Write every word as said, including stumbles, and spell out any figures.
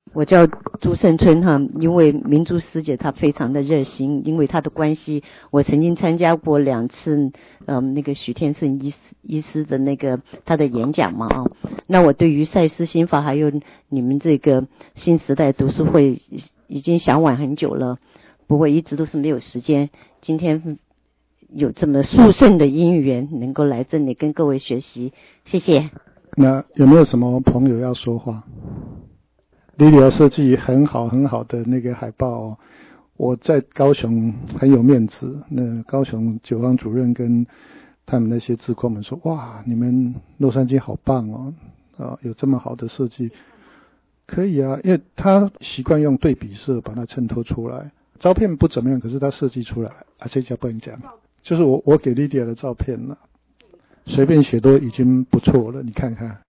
我叫朱胜春哈，因为明珠师姐她非常的热心，因为她的关系，我曾经参加过两次，嗯，那个许天胜医师医师的那个他的演讲嘛啊，那我对于赛斯心法还有你们这个新时代读书会已经想晚很久了，不过一直都是没有时间，今天有这么殊胜的因缘，能够来这里跟各位学习，谢谢。 那有没有什么朋友要说话？莉莉亚设计很好很好的那个海报哦，我在高雄很有面子，那高雄九方主任跟他们那些志工们说，哇，你们洛杉矶好棒哦，啊，有这么好的设计。可以啊，因为他习惯用对比色把它衬托出来，照片不怎么样，可是他设计出来啊，这家不能讲，就是我我给莉莉亚的照片了，随便写都已经不错了，你看看。